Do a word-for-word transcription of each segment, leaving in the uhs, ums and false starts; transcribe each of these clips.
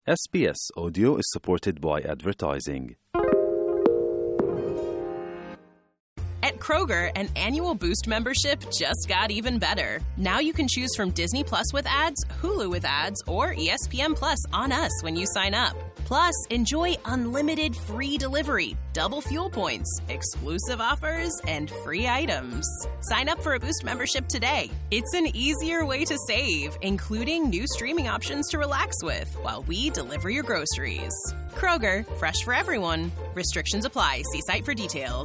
S B S Audio is supported by advertising. At Kroger, an annual Boost membership just got even better. Now you can choose from Disney Plus with ads, Hulu with ads, or E S P N Plus on us when you sign up. Plus, enjoy unlimited free delivery, double fuel points, exclusive offers, and free items. Sign up for a Boost membership today. It's an easier way to save, including new streaming options to relax with while we deliver your groceries. Kroger, fresh for everyone. Restrictions apply. See site for details.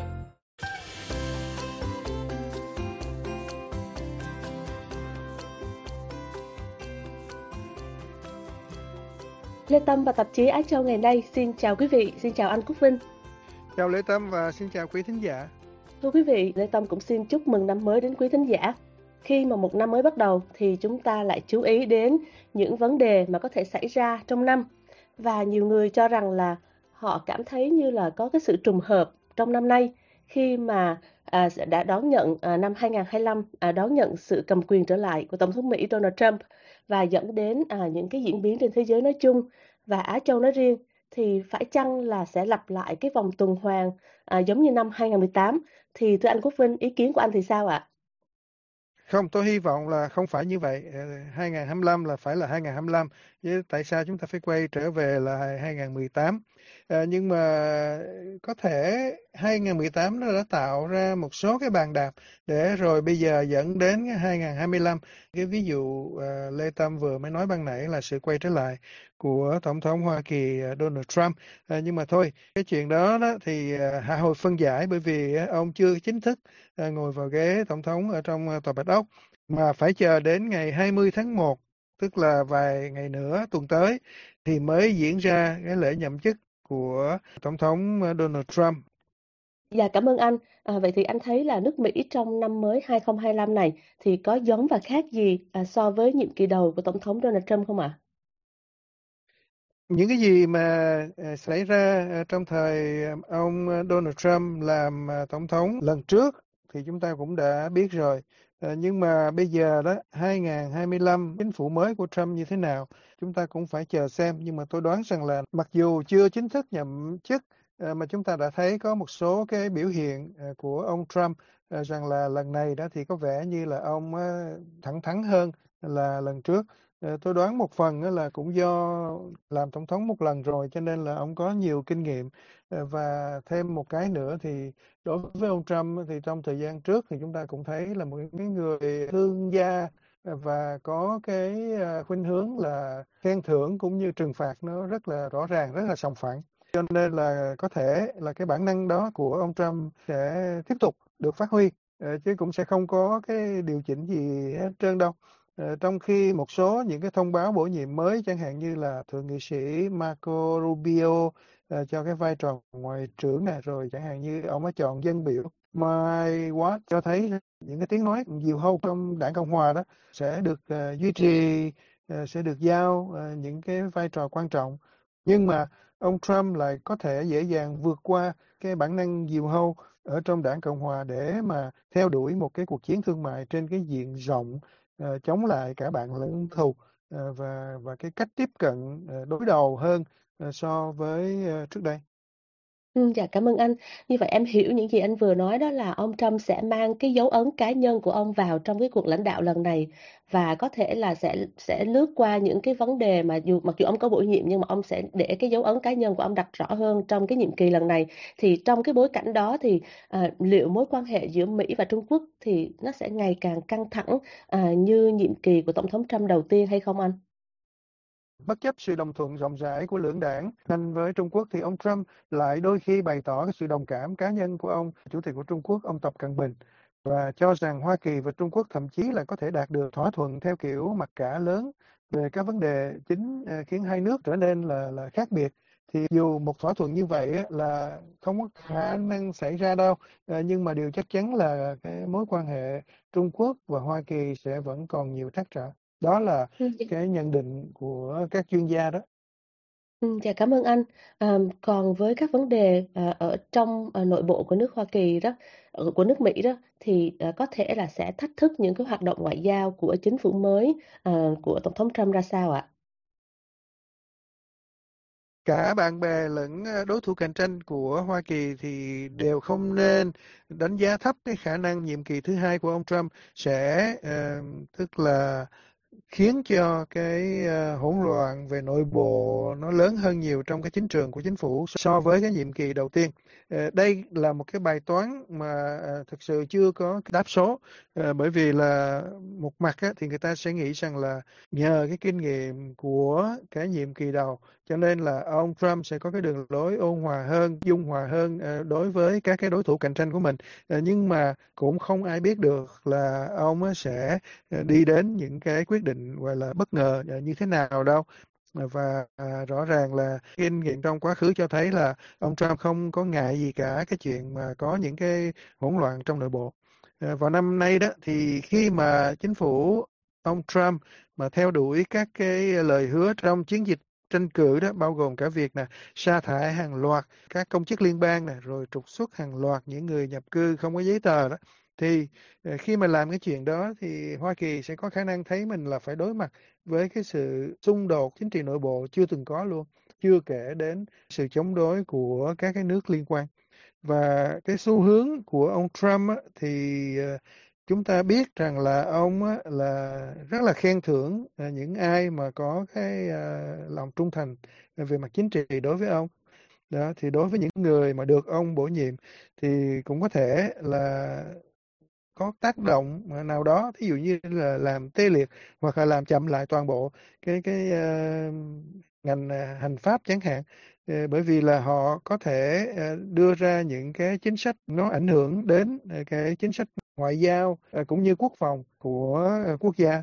Lê Tâm và tạp chí Á Châu ngày nay xin chào quý vị, xin chào anh Quốc Vinh. Chào Lê Tâm và xin chào quý thính giả. Thưa quý vị, Lê Tâm cũng xin chúc mừng năm mới đến quý thính giả. Khi mà một năm mới bắt đầu thì chúng ta lại chú ý đến những vấn đề mà có thể xảy ra trong năm. Và nhiều người cho rằng là họ cảm thấy như là có cái sự trùng hợp trong năm nay khi mà à, đã đón nhận à, năm hai không hai lăm à, đón nhận sự cầm quyền trở lại của Tổng thống Mỹ Donald Trump và dẫn đến à, những cái diễn biến trên thế giới nói chung và Á Châu nói riêng, thì phải chăng là sẽ lặp lại cái vòng tuần hoàn à, giống như năm hai không một tám? Thì thưa anh Quốc Vinh, ý kiến của anh thì sao ạ? Không, tôi hy vọng là không phải như vậy. hai không hai lăm là phải là hai không hai lăm. Với tại sao chúng ta phải quay trở về là hai không một tám? À, nhưng mà có thể hai không một tám nó đã tạo ra một số cái bàn đạp để rồi bây giờ dẫn đến hai không hai lăm. Cái ví dụ uh, Lê Tâm vừa mới nói ban nãy là sự quay trở lại của Tổng thống Hoa Kỳ uh, Donald Trump. À, nhưng mà thôi, cái chuyện đó, đó thì uh, hạ hồi phân giải, bởi vì uh, ông chưa chính thức uh, ngồi vào ghế Tổng thống ở trong uh, Tòa Bạch Ốc, mà phải chờ đến ngày hai mươi tháng một, tức là vài ngày nữa tuần tới, thì mới diễn ra cái lễ nhậm chức của Tổng thống Donald Trump. Dạ, cảm ơn anh. À, vậy thì anh thấy là nước Mỹ trong năm mới hai không hai lăm này thì có giống và khác gì à, so với nhiệm kỳ đầu của Tổng thống Donald Trump không ạ? Những cái gì mà uh, xảy ra uh, trong thời uh, ông Donald Trump làm uh, Tổng thống lần trước thì chúng ta cũng đã biết rồi. Uh, nhưng mà bây giờ đó, hai không hai lăm, chính phủ mới của Trump như thế nào, chúng ta cũng phải chờ xem. Nhưng mà tôi đoán rằng là mặc dù chưa chính thức nhậm chức, uh, mà chúng ta đã thấy có một số cái biểu hiện uh, của ông Trump uh, rằng là lần này đó thì có vẻ như là ông uh, thẳng thắn hơn là lần trước. Tôi đoán một phần là cũng do làm tổng thống một lần rồi, cho nên là ông có nhiều kinh nghiệm. Và thêm một cái nữa thì đối với ông Trump thì trong thời gian trước thì chúng ta cũng thấy là một cái người thương gia và có cái khuynh hướng là khen thưởng cũng như trừng phạt nó rất là rõ ràng, rất là sòng phẳng. Cho nên là có thể là cái bản năng đó của ông Trump sẽ tiếp tục được phát huy, chứ cũng sẽ không có cái điều chỉnh gì hết trơn đâu. Trong khi một số những cái thông báo bổ nhiệm mới, chẳng hạn như là thượng nghị sĩ Marco Rubio uh, cho cái vai trò ngoại trưởng này, rồi chẳng hạn như ông ấy chọn dân biểu Mike Waltz, cho thấy những cái tiếng nói nhiều hơn trong đảng Cộng hòa đó sẽ được uh, duy trì, uh, sẽ được giao uh, những cái vai trò quan trọng. Nhưng mà ông Trump lại có thể dễ dàng vượt qua cái bản năng diều hâu ở trong đảng Cộng hòa để mà theo đuổi một cái cuộc chiến thương mại trên cái diện rộng, Uh, chống lại cả bạn lẫn thù, uh, và và cái cách tiếp cận uh, đối đầu hơn uh, so với uh, trước đây. Ừ, dạ, cảm ơn anh. Như vậy em hiểu những gì anh vừa nói, đó là ông Trump sẽ mang cái dấu ấn cá nhân của ông vào trong cái cuộc lãnh đạo lần này, và có thể là sẽ sẽ lướt qua những cái vấn đề mà dù mặc dù ông có bổ nhiệm, nhưng mà ông sẽ để cái dấu ấn cá nhân của ông đặt rõ hơn trong cái nhiệm kỳ lần này. Thì trong cái bối cảnh đó thì à, liệu mối quan hệ giữa Mỹ và Trung Quốc thì nó sẽ ngày càng căng thẳng à, như nhiệm kỳ của Tổng thống Trump đầu tiên hay không anh? Bất chấp sự đồng thuận rộng rãi của lưỡng đảng tranh với Trung Quốc, thì ông Trump lại đôi khi bày tỏ cái sự đồng cảm cá nhân của ông chủ tịch của Trung Quốc, ông Tập Cận Bình, và cho rằng Hoa Kỳ và Trung Quốc thậm chí là có thể đạt được thỏa thuận theo kiểu mặc cả lớn về các vấn đề chính khiến hai nước trở nên là là khác biệt. Thì dù một thỏa thuận như vậy là không có khả năng xảy ra đâu, nhưng mà điều chắc chắn là cái mối quan hệ Trung Quốc và Hoa Kỳ sẽ vẫn còn nhiều trắc trở. Đó là Ừ. cái nhận định của các chuyên gia đó. Ừ, dạ, cảm ơn anh. À, còn với các vấn đề à, ở trong à, nội bộ của nước Hoa Kỳ đó, ở- của nước Mỹ đó, thì à, có thể là sẽ thách thức những cái hoạt động ngoại giao của chính phủ mới à, của Tổng thống Trump ra sao ạ? cả bạn bè lẫn đối thủ cạnh tranh của Hoa Kỳ thì đều không nên đánh giá thấp cái khả năng nhiệm kỳ thứ hai của ông Trump sẽ uh, tức là khiến cho cái uh, hỗn loạn về nội bộ nó lớn hơn nhiều trong cái chính trường của chính phủ so với cái nhiệm kỳ đầu tiên. Uh, đây là một cái bài toán mà uh, thực sự chưa có đáp số, uh, bởi vì là một mặt á, thì người ta sẽ nghĩ rằng là nhờ cái kinh nghiệm của cái nhiệm kỳ đầu cho nên là ông Trump sẽ có cái đường lối ôn hòa hơn, dung hòa hơn uh, đối với các cái đối thủ cạnh tranh của mình. Uh, nhưng mà cũng không ai biết được là ông á, sẽ đi đến những cái quyết định gọi là bất ngờ như thế nào đâu. Và à, rõ ràng là kinh nghiệm trong quá khứ cho thấy là ông Trump không có ngại gì cả cái chuyện mà có những cái hỗn loạn trong nội bộ. À, vào năm nay đó thì khi mà chính phủ ông Trump mà theo đuổi các cái lời hứa trong chiến dịch tranh cử đó, bao gồm cả việc nè sa thải hàng loạt các công chức liên bang nè, rồi trục xuất hàng loạt những người nhập cư không có giấy tờ đó, thì khi mà làm cái chuyện đó thì Hoa Kỳ sẽ có khả năng thấy mình là phải đối mặt với cái sự xung đột chính trị nội bộ chưa từng có luôn, chưa kể đến sự chống đối của các cái nước liên quan. Và cái xu hướng của ông Trump á, thì chúng ta biết rằng là ông á, là rất là khen thưởng những ai mà có cái uh, lòng trung thành về mặt chính trị đối với ông. Đó, thì đối với những người mà được ông bổ nhiệm thì cũng có thể là có tác động nào đó, ví dụ như là làm tê liệt hoặc là làm chậm lại toàn bộ cái cái uh, ngành uh, hành pháp chẳng hạn, uh, bởi vì là họ có thể uh, đưa ra những cái chính sách nó ảnh hưởng đến uh, cái chính sách ngoại giao uh, cũng như quốc phòng của uh, quốc gia.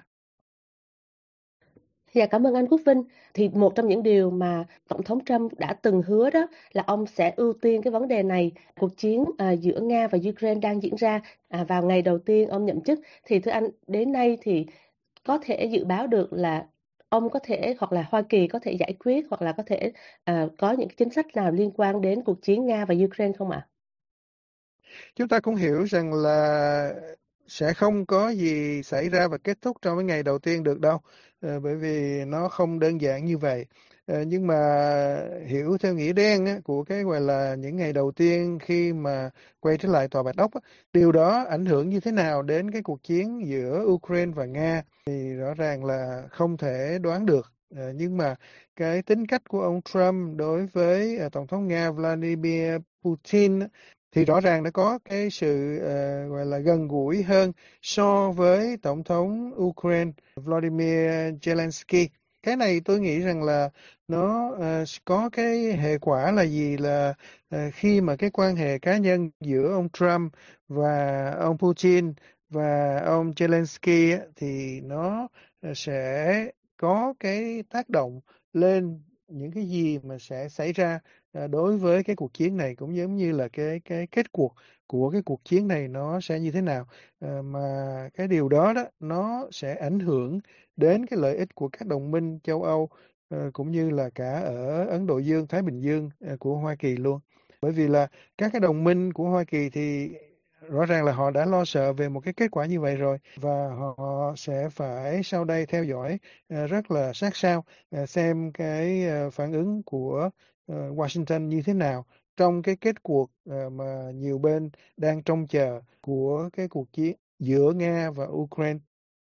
Dạ, cảm ơn anh Quốc Vinh. Thì một trong những điều mà Tổng thống Trump đã từng hứa đó là ông sẽ ưu tiên cái vấn đề này. Cuộc chiến à, giữa Nga và Ukraine đang diễn ra à, vào ngày đầu tiên ông nhậm chức. Thì thưa anh, đến nay thì có thể dự báo được là ông có thể hoặc là Hoa Kỳ có thể giải quyết hoặc là có thể à, có những chính sách nào liên quan đến cuộc chiến Nga và Ukraine không ạ? Chúng ta cũng hiểu rằng là sẽ không có gì xảy ra và kết thúc trong cái ngày đầu tiên được đâu, à, bởi vì nó không đơn giản như vậy. À, nhưng mà hiểu theo nghĩa đen á, của cái gọi là những ngày đầu tiên khi mà quay trở lại Tòa Bạch Ốc á, điều đó ảnh hưởng như thế nào đến cái cuộc chiến giữa Ukraine và Nga thì rõ ràng là không thể đoán được. À, nhưng mà cái tính cách của ông Trump đối với à, Tổng thống Nga Vladimir Putin á, thì rõ ràng đã có cái sự uh, gọi là gần gũi hơn so với Tổng thống Ukraine Volodymyr Zelensky. Cái này tôi nghĩ rằng là nó uh, có cái hệ quả là gì là uh, khi mà cái quan hệ cá nhân giữa ông Trump và ông Putin và ông Zelensky á, thì nó uh, sẽ có cái tác động lên những cái gì mà sẽ xảy ra đối với cái cuộc chiến này, cũng giống như là cái cái kết cuộc của cái cuộc chiến này nó sẽ như thế nào, à, mà cái điều đó đó nó sẽ ảnh hưởng đến cái lợi ích của các đồng minh châu Âu, à, cũng như là cả ở Ấn Độ Dương, Thái Bình Dương à, của Hoa Kỳ luôn. Bởi vì là các cái đồng minh của Hoa Kỳ thì rõ ràng là họ đã lo sợ về một cái kết quả như vậy rồi, và họ sẽ phải sau đây theo dõi uh, rất là sát sao uh, xem cái uh, phản ứng của uh, Washington như thế nào trong cái kết cuộc uh, mà nhiều bên đang trông chờ của cái cuộc chiến giữa Nga và Ukraine.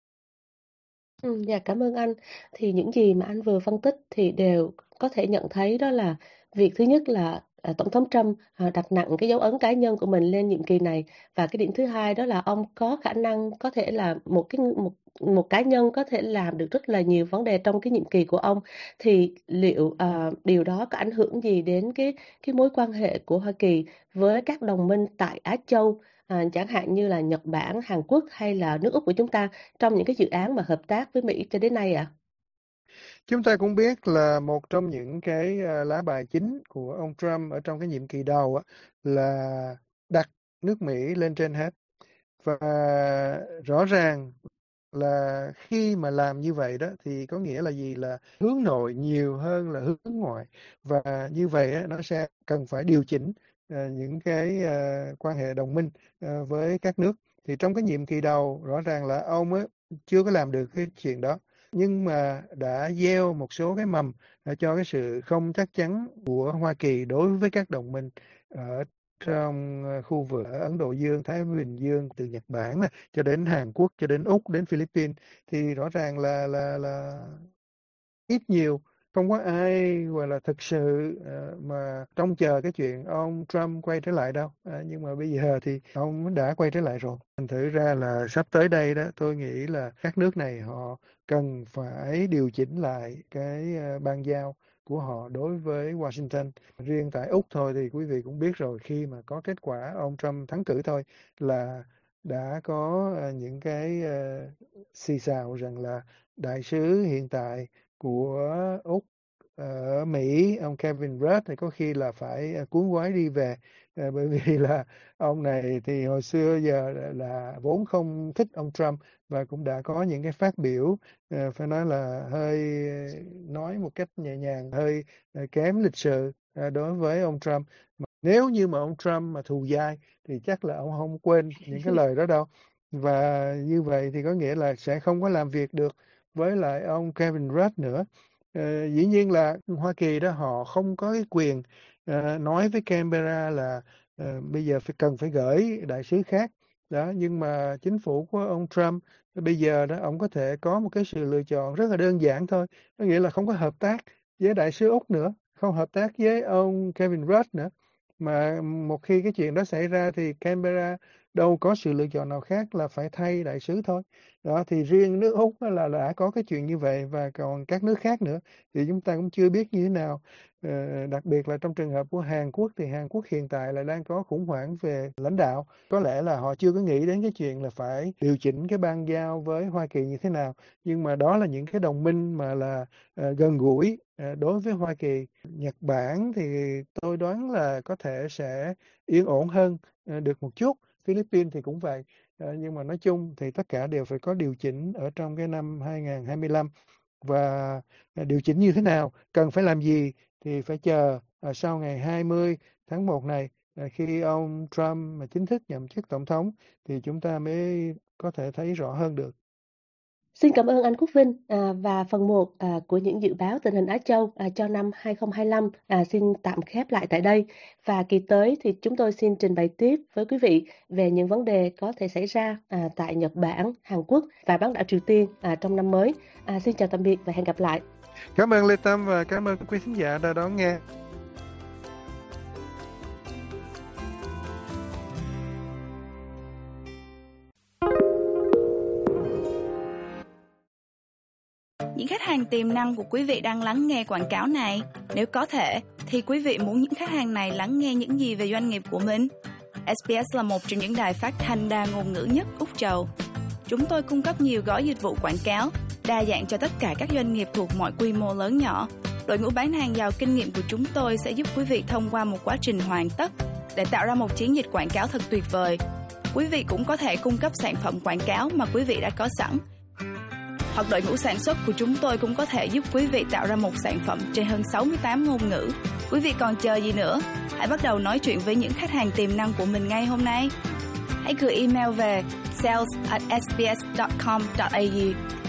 Ừ, dạ cảm ơn anh. Thì những gì mà anh vừa phân tích thì đều có thể nhận thấy đó là việc thứ nhất là à, Tổng thống Trump à, đặt nặng cái dấu ấn cá nhân của mình lên nhiệm kỳ này, và cái điểm thứ hai đó là ông có khả năng có thể là một cái một một cá nhân có thể làm được rất là nhiều vấn đề trong cái nhiệm kỳ của ông. Thì liệu à, điều đó có ảnh hưởng gì đến cái cái mối quan hệ của Hoa Kỳ với các đồng minh tại Á Châu, à, chẳng hạn như là Nhật Bản, Hàn Quốc hay là nước Úc của chúng ta trong những cái dự án mà hợp tác với Mỹ cho đến nay ạ? À? Chúng ta cũng biết là một trong những cái uh, lá bài chính của ông Trump ở trong cái nhiệm kỳ đầu á, là đặt nước Mỹ lên trên hết. Và rõ ràng là khi mà làm như vậy đó thì có nghĩa là gì, là hướng nội nhiều hơn là hướng ngoại, và như vậy á, nó sẽ cần phải điều chỉnh uh, những cái uh, quan hệ đồng minh uh, với các nước. Thì trong cái nhiệm kỳ đầu rõ ràng là ông ấy chưa có làm được cái chuyện đó. nhưng mà đã gieo một số cái mầm cho cái sự không chắc chắn của Hoa Kỳ đối với các đồng minh ở trong khu vực ở Ấn Độ Dương, Thái Bình Dương, từ Nhật Bản này, cho đến Hàn Quốc, cho đến Úc, đến Philippines, thì rõ ràng là là là ít nhiều không có ai gọi là thực sự uh, mà trông chờ cái chuyện ông Trump quay trở lại đâu. À, nhưng mà bây giờ thì ông đã quay trở lại rồi. Thành thử ra là sắp tới đây đó, tôi nghĩ là các nước này họ cần phải điều chỉnh lại cái uh, ban giao của họ đối với Washington. Riêng tại Úc thôi thì quý vị cũng biết rồi, khi mà có kết quả ông Trump thắng cử thôi là đã có uh, những cái uh, xì xào rằng là đại sứ hiện tại của Úc ở Mỹ, ông Kevin Rudd, thì có khi là phải cuốn gói đi về, à, bởi vì là ông này thì hồi xưa giờ là vốn không thích ông Trump và cũng đã có những cái phát biểu à, phải nói là hơi nói một cách nhẹ nhàng, hơi à, kém lịch sự à, đối với ông Trump. Mà nếu như mà ông Trump mà thù dai thì chắc là ông không quên những cái lời đó đâu, và như vậy thì có nghĩa là sẽ không có làm việc được với lại ông Kevin Rudd nữa. Uh, dĩ nhiên là Hoa Kỳ đó họ không có cái quyền uh, nói với Canberra là uh, bây giờ phải cần phải gửi đại sứ khác đó, nhưng mà chính phủ của ông Trump bây giờ đó ông có thể có một cái sự lựa chọn rất là đơn giản thôi, có nghĩa là không có hợp tác với đại sứ Úc nữa, không hợp tác với ông Kevin Rudd nữa, mà một khi cái chuyện đó xảy ra thì Canberra đâu có sự lựa chọn nào khác là phải thay đại sứ thôi. Đó thì riêng nước Úc là đã có cái chuyện như vậy, và còn các nước khác nữa thì chúng ta cũng chưa biết như thế nào. Ờ, đặc biệt là trong trường hợp của Hàn Quốc thì Hàn Quốc hiện tại là đang có khủng hoảng về lãnh đạo, có lẽ là họ chưa có nghĩ đến cái chuyện là phải điều chỉnh cái ban giao với Hoa Kỳ như thế nào, nhưng mà đó là những cái đồng minh mà là uh, gần gũi uh, đối với Hoa Kỳ. Nhật Bản thì tôi đoán là có thể sẽ yên ổn hơn uh, được một chút, Philippines thì cũng vậy. À, nhưng mà nói chung thì tất cả đều phải có điều chỉnh ở trong cái năm hai không hai lăm, và điều chỉnh như thế nào, cần phải làm gì thì phải chờ à, sau ngày hai mươi tháng một này, à, khi ông Trump mà chính thức nhậm chức tổng thống thì chúng ta mới có thể thấy rõ hơn được. Xin cảm ơn anh Quốc Vinh, à, và phần một à, của những dự báo tình hình Á Châu à, cho năm hai không hai lăm à, xin tạm khép lại tại đây. Và kỳ tới thì chúng tôi xin trình bày tiếp với quý vị về những vấn đề có thể xảy ra à, tại Nhật Bản, Hàn Quốc và bán đảo Triều Tiên à, trong năm mới. À, xin chào tạm biệt và hẹn gặp lại. Cảm ơn Lê Tâm và cảm ơn quý khán giả đã đón nghe. Những khách hàng tiềm năng của quý vị đang lắng nghe quảng cáo này, nếu có thể, thì quý vị muốn những khách hàng này lắng nghe những gì về doanh nghiệp của mình? ét bê ét là một trong những đài phát thanh đa ngôn ngữ nhất Úc Châu. Chúng tôi cung cấp nhiều gói dịch vụ quảng cáo, đa dạng cho tất cả các doanh nghiệp thuộc mọi quy mô lớn nhỏ. Đội ngũ bán hàng giàu kinh nghiệm của chúng tôi sẽ giúp quý vị thông qua một quá trình hoàn tất để tạo ra một chiến dịch quảng cáo thật tuyệt vời. Quý vị cũng có thể cung cấp sản phẩm quảng cáo mà quý vị đã có sẵn, hoặc đội ngũ sản xuất của chúng tôi cũng có thể giúp quý vị tạo ra một sản phẩm trên hơn sáu mươi tám ngôn ngữ. Quý vị còn chờ gì nữa? Hãy bắt đầu nói chuyện với những khách hàng tiềm năng của mình ngay hôm nay. Hãy gửi email về sales at s b s dot com dot a u